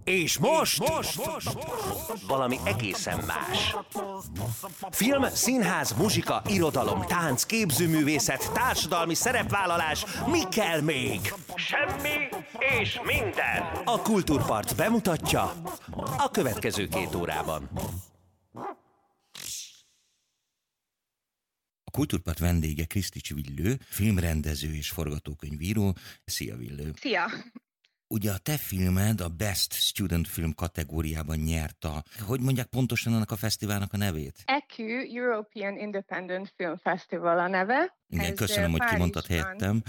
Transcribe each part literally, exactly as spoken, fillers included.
És most, most, most, most valami egészen más. Film, színház, muzsika, irodalom, tánc, képzőművészet, társadalmi szerepvállalás, mi kell még? Semmi és minden. A Kultúrpart bemutatja a következő két órában. A Kultúrpart vendége Krisztics Villő, filmrendező és forgatókönyvíró. Szia, Villő! Szia! Ugye a te filmed a Best Student Film kategóriában nyert a... Hogy mondják pontosan annak a fesztiválnak a nevét? E Q European Independent Film Festival a neve. Igen, Ez köszönöm, hogy kimondtad helyettem.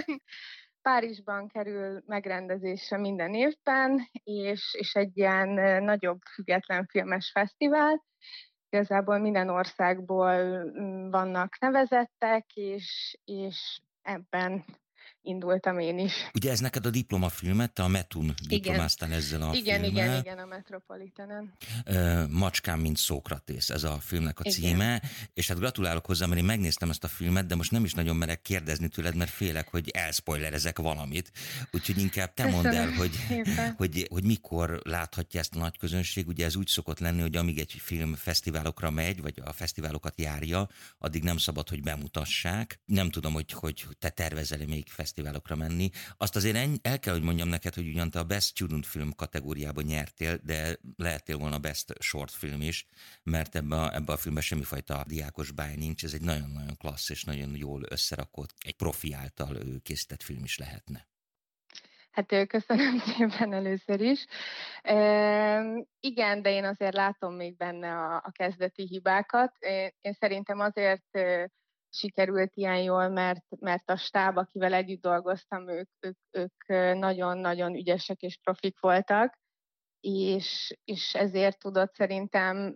Párizsban kerül megrendezésre minden évben, és, és egy ilyen nagyobb független filmes fesztivál. Igazából minden országból vannak nevezettek, és, és ebben indultam én is. Ugye ez neked a diplomafilmet, te a Metun diplomáztál ezzel a igen, filmmel. Igen, igen, a Metropolitanen. Uh, Macskám, mint Szókratész, ez a filmnek a igen. címe, és hát gratulálok hozzá, mert én megnéztem ezt a filmet, de most nem is nagyon merek kérdezni tőled, mert félek, hogy elszpoilerezek valamit, úgyhogy inkább te mondd el, hogy, hogy, hogy mikor láthatja ezt a nagy közönség. Ugye ez úgy szokott lenni, hogy amíg egy film fesztiválokra megy, vagy a fesztiválokat járja, addig nem szabad, hogy bemutassák. Nem tudom, hogy, hogy te tervezel még fesztiválokra menni. Azt azért el kell, hogy mondjam neked, hogy ugyan te a Best Student Film kategóriában nyertél, de lehettél volna Best Short Film is, mert ebbe a, ebbe a filmben semmifajta diákos báj nincs. Ez egy nagyon-nagyon klassz és nagyon jól összerakott, egy profi által készített film is lehetne. Hát köszönöm szépen először is. E, igen, de én azért látom még benne a, a kezdeti hibákat. Én, én szerintem azért sikerült ilyen jól, mert, mert a stáb, akivel együtt dolgoztam, ők, ők, ők nagyon-nagyon ügyesek és profik voltak, és, és ezért tudott szerintem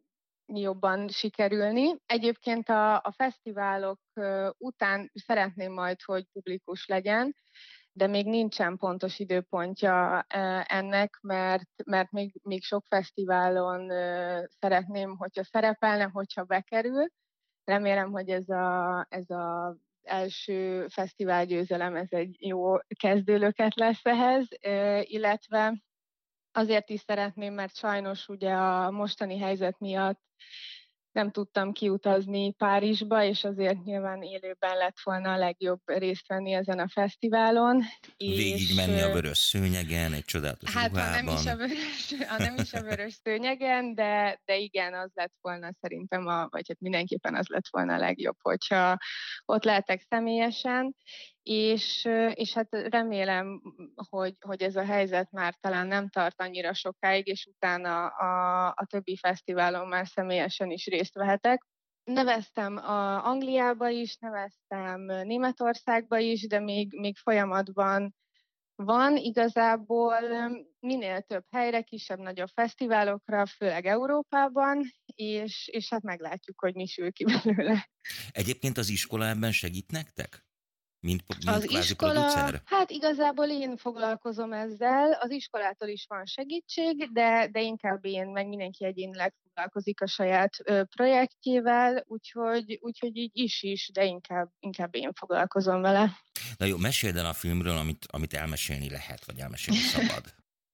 jobban sikerülni. Egyébként a, a fesztiválok után szeretném majd, hogy publikus legyen, de még nincsen pontos időpontja ennek, mert, mert még, még sok fesztiválon szeretném, hogyha szerepelne, hogyha bekerül. Remélem, hogy ez a, ez a első fesztiválgyőzelem, ez egy jó kezdőlöket lesz ehhez, illetve azért is szeretném, mert sajnos ugye a mostani helyzet miatt nem tudtam kiutazni Párizsba, és azért nyilván élőben lett volna a legjobb részt venni ezen a fesztiválon. Végig menni a vörös szőnyegen, egy csodálatos hát, ruhában. Hát nem is a vörös, nem is a vörös szőnyegen, de, de igen, az lett volna szerintem, a, vagy hát mindenképpen az lett volna a legjobb, hogyha ott lehetek személyesen, és, és hát remélem, hogy, hogy ez a helyzet már talán nem tart annyira sokáig, és utána a, a többi fesztiválon már személyesen is részt vehetek. Neveztem a Angliába is, neveztem Németországba is, de még, még folyamatban van. Igazából minél több helyre, kisebb-nagyobb fesztiválokra, főleg Európában, és, és hát meglátjuk, hogy mi sül ki belőle. Egyébként az iskola ebben segít nektek? Mint, mint az iskola, producer? Hát igazából én foglalkozom ezzel, az iskolától is van segítség, de, de inkább én, meg mindenki egyénileg foglalkozik a saját ö, projektjével, úgyhogy, úgyhogy így is is, de inkább, inkább én foglalkozom vele. Na jó, meséld el a filmről, amit, amit elmesélni lehet, vagy elmesélni szabad.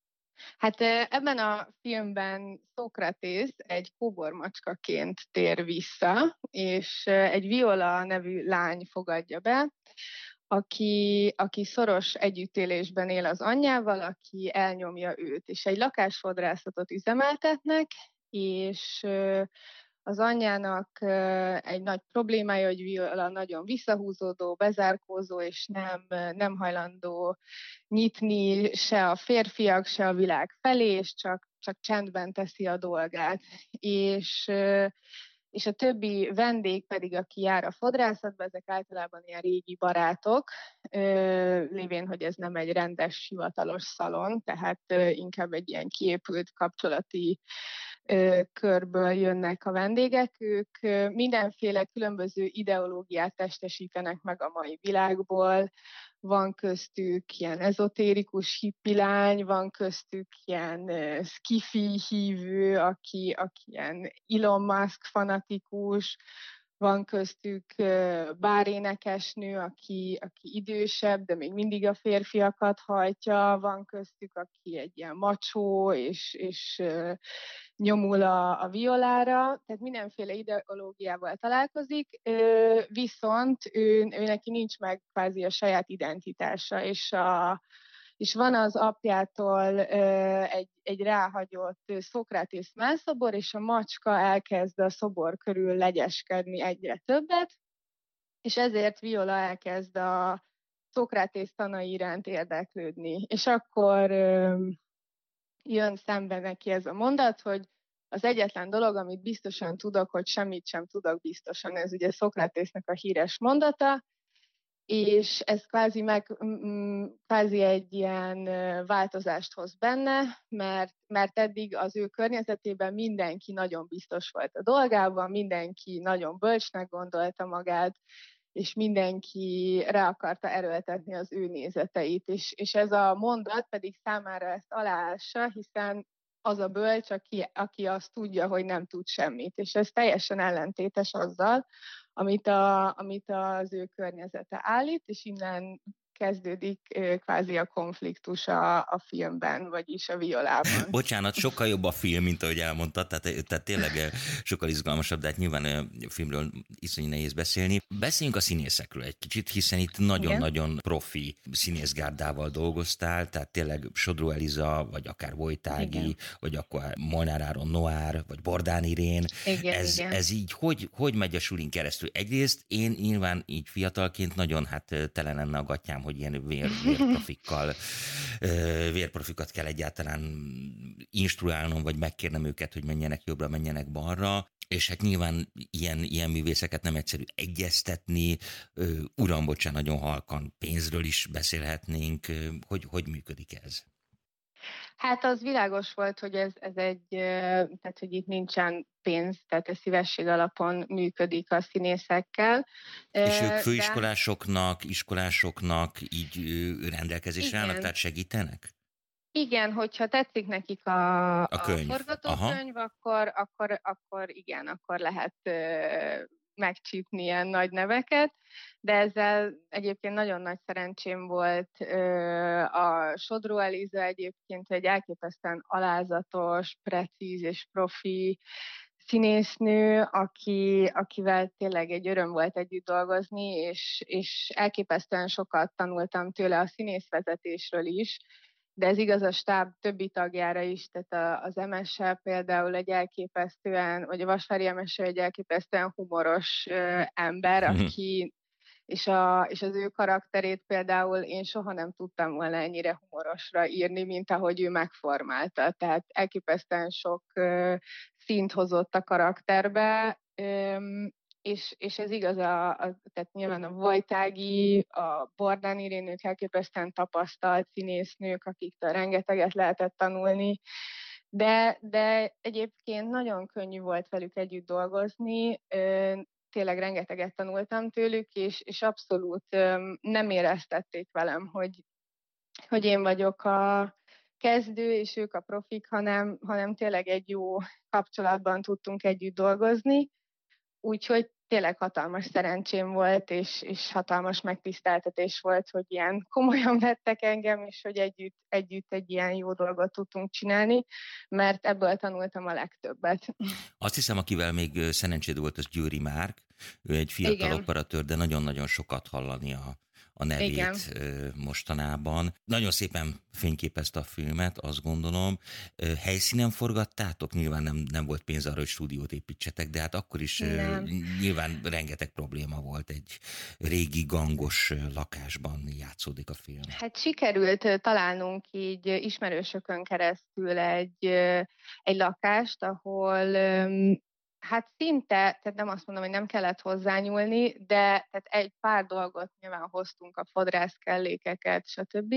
Hát ebben a filmben Szókratész egy kóbormacskaként tér vissza, és egy Viola nevű lány fogadja be, aki, aki szoros együttélésben él az anyjával, aki elnyomja őt, és egy lakásfodrászatot üzemeltetnek, és az anyjának egy nagy problémája, hogy Viola nagyon visszahúzódó, bezárkózó, és nem, nem hajlandó nyitni se a férfiak, se a világ felé, és csak, csak csendben teszi a dolgát. És, és a többi vendég pedig, aki jár a fodrászatba, ezek általában ilyen régi barátok, lévén, hogy ez nem egy rendes, hivatalos szalon, tehát inkább egy ilyen kiépült kapcsolati körből jönnek a vendégek. Ők mindenféle különböző ideológiát testesítenek meg a mai világból. Van köztük ilyen ezotérikus hippilány, van köztük ilyen uh, skifi hívő, aki, aki ilyen Elon Musk fanatikus, van köztük bárénekesnő, aki, aki idősebb, de még mindig a férfiakat hajtja, van köztük, aki egy ilyen macsó, és, és nyomul a, a violára, tehát mindenféle ideológiával találkozik, viszont ő, ő neki nincs meg kvázi a saját identitása, és a és van az apjától egy, egy ráhagyott Szókratész mellszobor, és a macska elkezd a szobor körül legyeskedni egyre többet, és ezért Viola elkezd a Szókratész tanai iránt érdeklődni. És akkor jön szembe neki ez a mondat, hogy az egyetlen dolog, amit biztosan tudok, hogy semmit sem tudok biztosan. Ez ugye Szókratésznek a híres mondata, és ez kvázi, meg, kvázi egy ilyen változást hoz benne, mert, mert eddig az ő környezetében mindenki nagyon biztos volt a dolgában, mindenki nagyon bölcsnek gondolta magát, és mindenki rá akarta erőltetni az ő nézeteit. És, és ez a mondat pedig számára ezt aláássa, hiszen az a bölcs, aki, aki azt tudja, hogy nem tud semmit. És ez teljesen ellentétes azzal, amit, a, amit az ő környezete állít, és innen kezdődik kvázi a konfliktus a, a filmben, vagyis a Violában. Bocsánat, sokkal jobb a film, mint ahogy elmondtad, tehát, tehát tényleg sokkal izgalmasabb, de hát nyilván a filmről iszonyú nehéz beszélni. Beszéljünk a színészekről egy kicsit, hiszen itt nagyon-nagyon profi színészgárdával dolgoztál, tehát tényleg Sodró Eliza, vagy akár Vojtági, igen, vagy akkor Molnár Áron Noár, vagy Bordán Irén. Igen, ez, igen. ez így hogy, hogy megy a sulin keresztül? Egyrészt én nyilván így fiatalként nagyon hát tele lenne a gatyám, hogy ilyen vér, vérprofikkal, vérprofikat kell egyáltalán instruálnom, vagy megkérnem őket, hogy menjenek jobbra, menjenek balra, és hát nyilván ilyen, ilyen művészeket nem egyszerű egyeztetni, uram, bocsán, nagyon halkan pénzről is beszélhetnénk, hogy, hogy működik ez? Hát az világos volt, hogy ez, ez egy, tehát hogy itt nincsen pénz, tehát ez szívesség alapon működik a színészekkel. És ők főiskolásoknak, iskolásoknak így rendelkezésre igen, állnak, tehát segítenek? Igen, hogyha tetszik nekik a, a, könyv. a forgatókönyv, akkor, akkor, akkor igen, akkor lehet ö, megcsípni ilyen nagy neveket, de ezzel egyébként nagyon nagy szerencsém volt. Ö, a Sodró Eliza egyébként egy elképesztően alázatos, precíz és profi színésznő, aki, akivel tényleg egy öröm volt együtt dolgozni, és, és elképesztően sokat tanultam tőle a színészvezetésről is, de ez igaz a stáb többi tagjára is, tehát az em es é például egy elképesztően, vagy a Vasvári em es é egy elképesztően humoros ö, ember, aki, és, a, és az ő karakterét például én soha nem tudtam volna ennyire humorosra írni, mint ahogy ő megformálta. Tehát elképesztően sok ö, színt hozott a karakterbe, ö, És, és ez igaz, a, a, tehát nyilván a Vojtági, a Bordán Irénők elképesztően tapasztalt színésznők, akiktől rengeteget lehetett tanulni, de, de egyébként nagyon könnyű volt velük együtt dolgozni, tényleg rengeteget tanultam tőlük, és, és abszolút nem éreztették velem, hogy, hogy én vagyok a kezdő, és ők a profik, hanem, hanem tényleg egy jó kapcsolatban tudtunk együtt dolgozni. Úgyhogy tényleg hatalmas szerencsém volt, és, és hatalmas megtiszteltetés volt, hogy ilyen komolyan vettek engem, és hogy együtt, együtt egy ilyen jó dolgot tudtunk csinálni, mert ebből tanultam a legtöbbet. Azt hiszem, akivel még szerencséd volt, az Győri Márk. Ő egy fiatal Igen. operatőr, de nagyon-nagyon sokat hallani a, a nevét Igen. mostanában. Nagyon szépen fényképezte a filmet, azt gondolom. Helyszínen forgattátok? Nyilván nem, nem volt pénz arra, hogy stúdiót építsetek, de hát akkor is nem. Nyilván rengeteg probléma volt. Egy régi gangos lakásban játszódik a film. Hát sikerült találnunk így ismerősökön keresztül egy, egy lakást, ahol hát szinte, tehát nem azt mondom, hogy nem kellett hozzányúlni, de tehát egy pár dolgot nyilván hoztunk, a fodrászkellékeket, stb.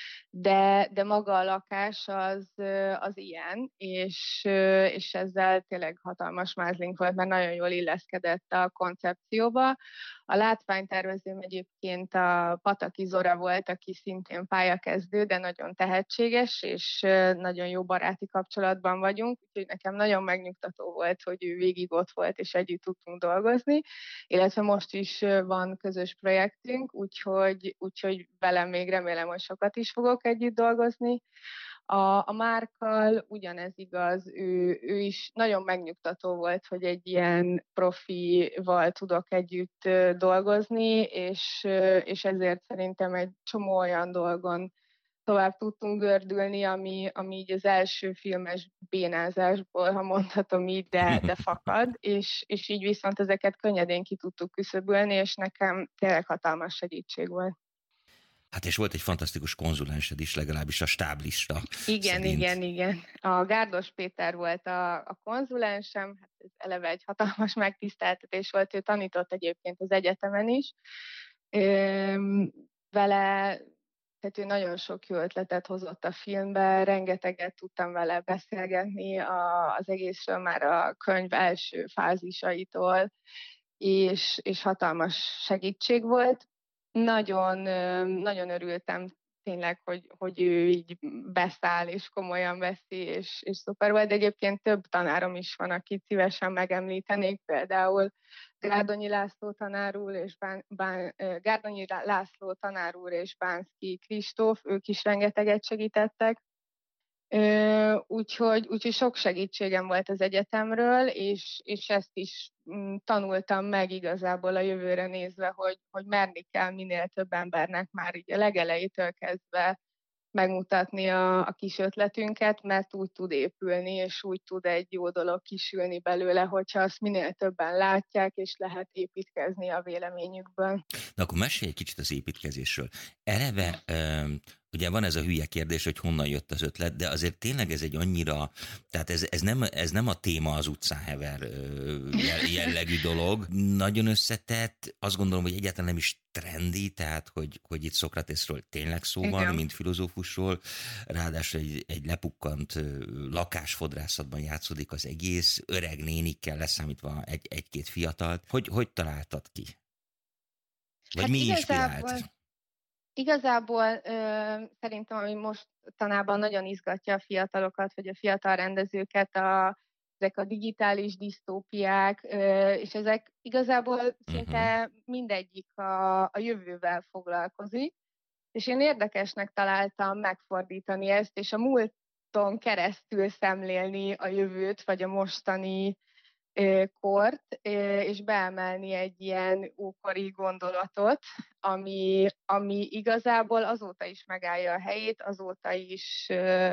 De, de maga a lakás az, az ilyen, és, és ezzel tényleg hatalmas mázlink volt, mert nagyon jól illeszkedett a koncepcióba. A látványtervezőm egyébként a Pataki Zora volt, aki szintén pályakezdő, de nagyon tehetséges, és nagyon jó baráti kapcsolatban vagyunk, úgyhogy nekem nagyon megnyugtató volt, hogy ő végig végig ott volt, és együtt tudtunk dolgozni, illetve most is van közös projektünk, úgyhogy, úgyhogy velem még remélem, hogy sokat is fogok együtt dolgozni. A, a Márkkal ugyanez igaz, ő, ő is nagyon megnyugtató volt, hogy egy ilyen profival tudok együtt dolgozni, és, és ezért szerintem egy csomó olyan dolgon tovább tudtunk gördülni, ami, ami így az első filmes bénázásból, ha mondhatom így, de, de fakad, és, és így viszont ezeket könnyedén ki tudtuk küszöbölni, és nekem tényleg hatalmas segítség volt. Hát és volt egy fantasztikus konzulensed is, legalábbis a stáblista Igen, szerint. igen, igen. A Gárdos Péter volt a, a konzulensem, hát ez eleve egy hatalmas megtiszteltetés volt, ő tanított egyébként az egyetemen is. Üm, vele, tehát ő nagyon sok jó ötletet hozott a filmbe, rengeteget tudtam vele beszélgetni a, az egészről már a könyv első fázisaitól, és, és hatalmas segítség volt. Nagyon, nagyon örültem tényleg, hogy, hogy ő így beszáll, és komolyan veszi, és, és szuper volt. De egyébként több tanárom is van, akit szívesen megemlítenék, például Gárdonyi László tanár úr és Bán, Bán, Gárdonyi László tanár úr és Bánszky Kristóf, ők is rengeteget segítettek. Úgyhogy, úgyhogy sok segítségem volt az egyetemről, és, és ezt is mm, tanultam meg igazából a jövőre nézve, hogy, hogy merni kell minél több embernek már így a legelejétől kezdve megmutatni a, a kis ötletünket, mert úgy tud épülni, és úgy tud egy jó dolog kisülni belőle, hogyha azt minél többen látják, és lehet építkezni a véleményükből. Na akkor mesélj egy kicsit az építkezésről. Eleve, ugye van ez a hülye kérdés, hogy honnan jött az ötlet, de azért tényleg ez egy annyira, tehát ez, ez, nem, ez nem a téma az utcán hever jellegű dolog. Nagyon összetett, azt gondolom, hogy egyáltalán nem is trendi, tehát hogy, hogy itt Szokratészről tényleg szó van, igen, mint filozófusról, ráadásul egy, egy lepukkant lakásfodrászatban játszódik az egész, öreg nénikkel leszámítva egy, egy-két fiatalt. Hogy, hogy találtad ki? Vagy hát mi inspirált? Igazából, igazából ö, szerintem, ami mostanában nagyon izgatja a fiatalokat, vagy a fiatal rendezőket, a, ezek a digitális disztópiák, ö, és ezek igazából uh-huh. szinte mindegyik a, a jövővel foglalkozik, és én érdekesnek találtam megfordítani ezt, és a múlton keresztül szemlélni a jövőt, vagy a mostani kort, és beemelni egy ilyen ókori gondolatot, ami, ami igazából azóta is megállja a helyét, azóta is,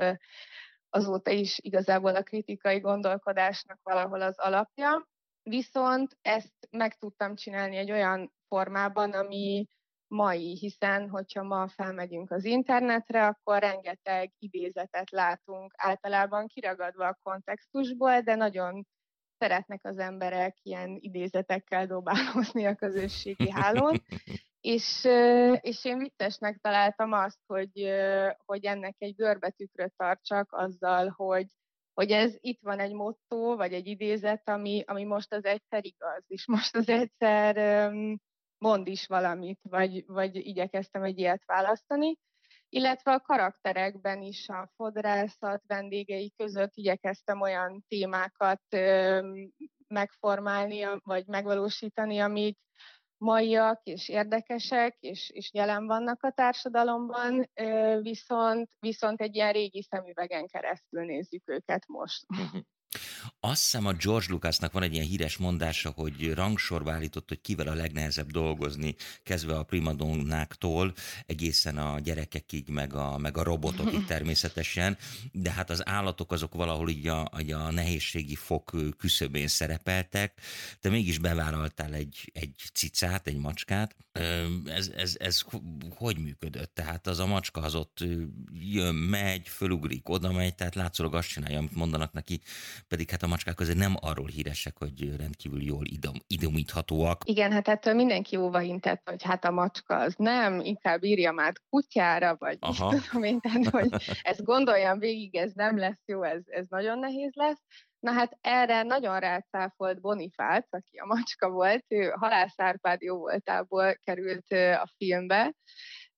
azóta is igazából a kritikai gondolkodásnak valahol az alapja, viszont ezt meg tudtam csinálni egy olyan formában, ami mai, hiszen hogyha ma felmegyünk az internetre, akkor rengeteg idézetet látunk, általában kiragadva a kontextusból, de nagyon szeretnek az emberek ilyen idézetekkel dobálózni a közösségi hálón, és, és én viccesnek találtam azt, hogy, hogy ennek egy görbetükröt tartsak azzal, hogy, hogy ez itt van egy motto, vagy egy idézet, ami, ami most az egyszer igaz, és most az egyszer mond is valamit, vagy, vagy igyekeztem egy ilyet választani. Illetve a karakterekben is a fodrászat vendégei között igyekeztem olyan témákat ö, megformálni, vagy megvalósítani, amik maiak és érdekesek, és, és jelen vannak a társadalomban, ö, viszont, viszont egy ilyen régi szemüvegen keresztül nézzük őket most. Azt hiszem, a George Lucasnak van egy ilyen híres mondása, hogy rangsorba állított, hogy kivel a legnehezebb dolgozni, kezdve a primadonnáktól egészen a gyerekekig, meg a, meg a robotokig természetesen, de hát az állatok azok valahol így a, a nehézségi fok küszöbén szerepeltek, te mégis bevállaltál egy, egy cicát, egy macskát. Ez, ez, ez hogy működött? Tehát az a macska az ott jön, megy, fölugrik, oda megy, tehát látszólag azt csinálja, amit mondanak neki, pedig hát a macskák azért nem arról híresek, hogy rendkívül jól idom, idomíthatóak. Igen, hát ettől mindenki óvaintett, hogy hát a macska az nem, inkább írjam át kutyára, vagy tudom én, tehát, hogy ezt gondoljam végig, ez nem lesz jó, ez, ez nagyon nehéz lesz. Na hát erre nagyon rácáfolt Bonifác, aki a macska volt, ő Halász Árpád jóvoltából került a filmbe,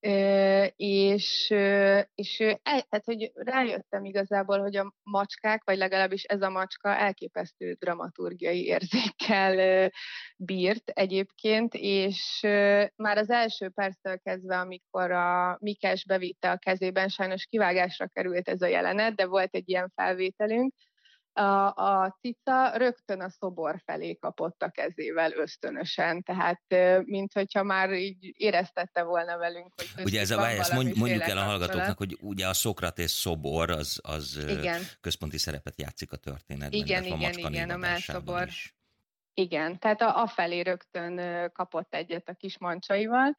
és, és el, tehát, hogy rájöttem igazából, hogy a macskák, vagy legalábbis ez a macska elképesztő dramaturgiai érzékkel bírt egyébként, és már az első perctől kezdve, amikor a Mikes bevitte a kezében, sajnos kivágásra került ez a jelenet, de volt egy ilyen felvételünk, A, a cica rögtön a szobor felé kapott a kezével ösztönösen, tehát mint hogyha már így éreztette volna velünk, hogy ugye ez a váj, ezt mond, mondjuk el a hallgatóknak, hogy ugye a Szokratész szobor az, az központi szerepet játszik a történetben. Igen, igen, a igen, a mellszobor. Igen, tehát a, afelé rögtön kapott egyet a kis mancsaival,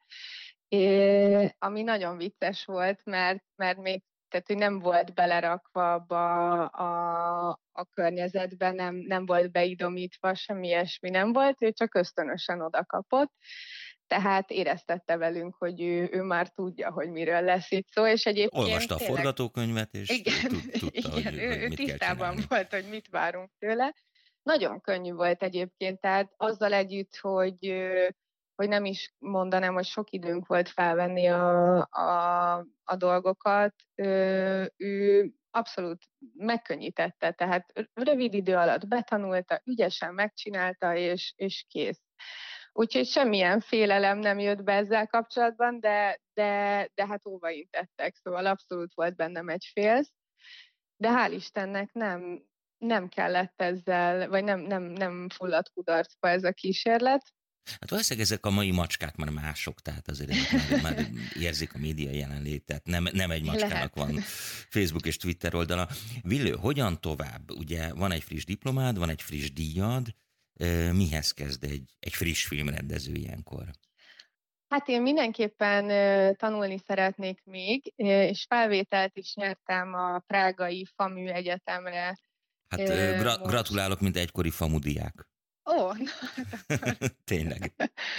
é, ami nagyon vicces volt, mert, mert még tehát, hogy nem volt belerakva abba a, a környezetben, nem, nem volt beidomítva, semmi ilyesmi nem volt, ő csak ösztönösen oda kapott, tehát éreztette velünk, hogy ő, ő már tudja, hogy miről lesz itt szó, és egyébként olvasta a tényleg, forgatókönyvet, és igen, tudta, igen, hogy, ő, hogy ő mit tisztában kell volt, hogy mit várunk tőle. Nagyon könnyű volt egyébként, tehát azzal együtt, hogy hogy nem is mondanám, hogy sok időnk volt felvenni a, a, a dolgokat, ő, ő abszolút megkönnyítette, tehát rövid idő alatt betanulta, ügyesen megcsinálta, és, és kész. Úgyhogy semmilyen félelem nem jött be ezzel kapcsolatban, de, de, de hát óvaintettek, szóval abszolút volt bennem egy félsz, de hál' Istennek nem, nem kellett ezzel, vagy nem, nem, nem fulladt kudarcba ez a kísérlet. Hát valószínűleg ezek a mai macskák már mások, tehát azért már, már érzik a média jelenlétet, nem, nem egy macskának Lehet. Van Facebook és Twitter oldala. Villő, hogyan tovább? Ugye van egy friss diplomád, van egy friss díjad, mihez kezd egy, egy friss filmrendező ilyenkor? Hát én mindenképpen tanulni szeretnék még, és felvételt is nyertem a prágai FAMÜ egyetemre. Hát gra- gratulálok, mint egykori FAMU diák. Ó, oh, tényleg.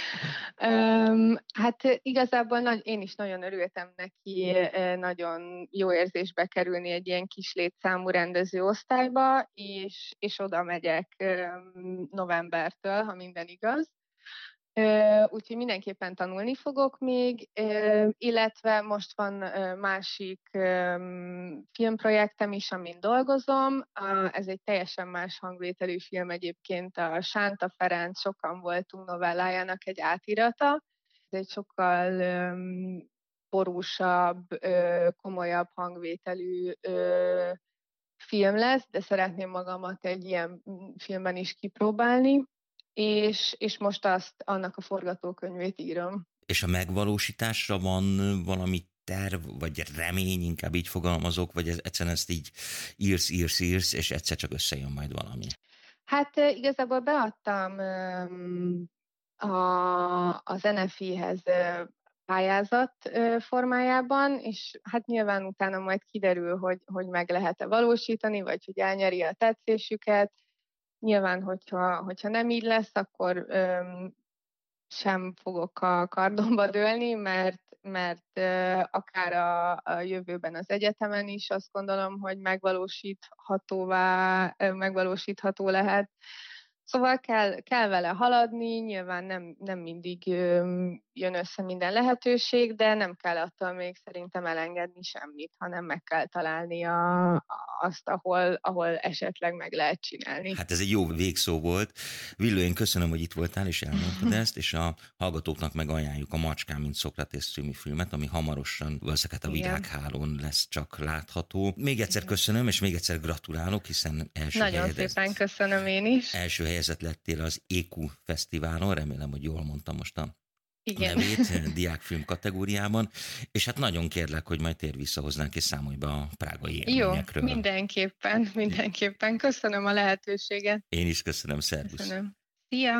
um, hát igazából nagy, én is nagyon örültem neki, nagyon jó érzésbe kerülni egy ilyen kis létszámú rendezőosztályba, és, és oda megyek um, novembertől, ha minden igaz. Uh, úgyhogy mindenképpen tanulni fogok még, uh, illetve most van uh, másik um, filmprojektem is, amin dolgozom. Uh, ez egy teljesen más hangvételű film egyébként, a Sánta Ferenc Sokan voltunk novellájának egy átirata. Ez egy sokkal um, borúsabb, uh, komolyabb hangvételű uh, film lesz, de szeretném magamat egy ilyen filmben is kipróbálni. És, és most azt, annak a forgatókönyvét írom. És a megvalósításra van valami terv, vagy remény, inkább így fogalmazok, vagy ez, egyszerűen ezt így írsz, írsz, írsz, és egyszer csak összejön majd valami? Hát igazából beadtam a, az en ef i-hez pályázat formájában, és hát nyilván utána majd kiderül, hogy, hogy meg lehet-e valósítani, vagy hogy elnyeri a tetszésüket. Nyilván, hogyha, hogyha nem így lesz, akkor öm, sem fogok a kardomba dőlni, mert, mert ö, akár a, a jövőben az egyetemen is azt gondolom, hogy megvalósíthatóvá, ö, megvalósítható lehet. Szóval kell, kell vele haladni, nyilván nem, nem mindig öm, jön össze minden lehetőség, de nem kell attól még szerintem elengedni semmit, hanem meg kell találni a, azt, ahol, ahol esetleg meg lehet csinálni. Hát ez egy jó végszó volt. Villő, én köszönöm, hogy itt voltál, és elmondtad ezt, és a hallgatóknak meg ajánljuk a Macskám, mint Szokratész című filmet, ami hamarosan valószínűleg a világhálón lesz csak látható. Még egyszer köszönöm, és még egyszer gratulálok, hiszen első Nagyon helyezett, szépen köszönöm én is. Első helyezett lettél az é kú Fesztiválon, remélem, hogy jól mondtam most a Igen. nevét, diákfilm kategóriában, és hát nagyon kérlek, hogy majd térj vissza hozzánk, és számolj be a prágai élményekről. Jó, mindenképpen, mindenképpen. Köszönöm a lehetőséget. Én is köszönöm, szervusz. Köszönöm. Szia!